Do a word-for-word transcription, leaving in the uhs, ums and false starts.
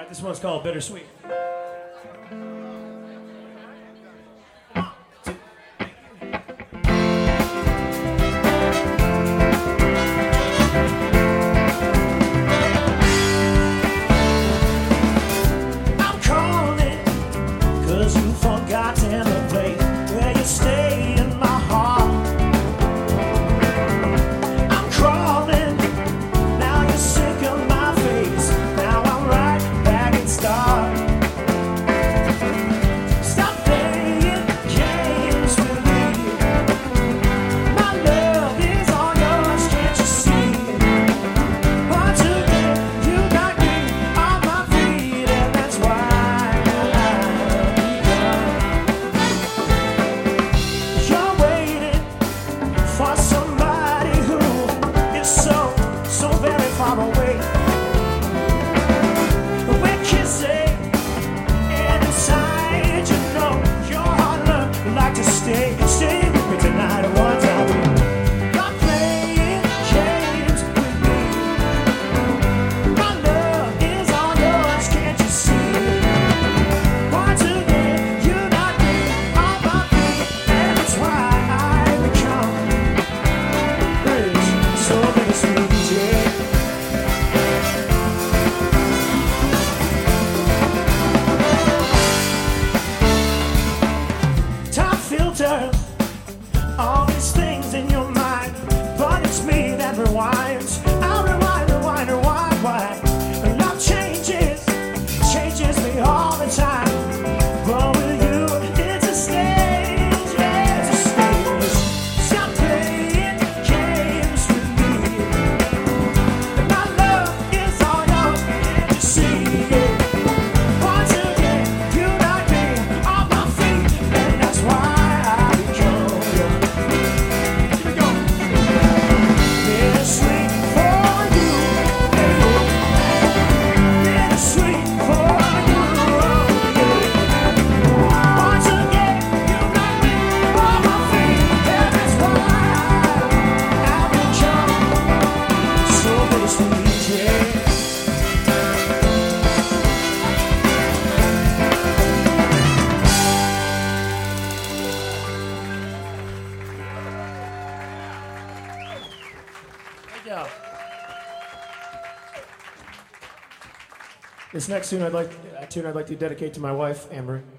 This one's called Bittersweet. I'm calling 'cause you forgotten the place where you stay in my heart. I'm crawling, now you're sick of my face. Now I'm right back at start. Stop playing games with me. My love is all yours, can't you see? Once again, you got me on my feet, and that's why you're waiting for somebody who is so, so very far away. We're kissing, and inside you know your heart would like to stay, stay with me tonight one time. Stop playing games with me. My love is all yours, can't you see? Once again, you got me on my feet, and that's why I become rich, so bittersweet, yeah. Top filter, all these things in your mind, but it's me that rewinds. I'll rewind, rewind, rewind, why? Love changes, changes me all the time. But with you, it's a stage, yeah, it's a stage. Stop playing games with me. My love is all yours, can't you see it? Once again, you knock me off my feet, and that's why I become your. Here we go. Bittersweet for you, bittersweet for you, yeah. Once again, you knock me off my feet, and that's why I become so bittersweet, yeah. Good job. This next tune I'd like, uh, tune I'd like to dedicate to my wife, Amber.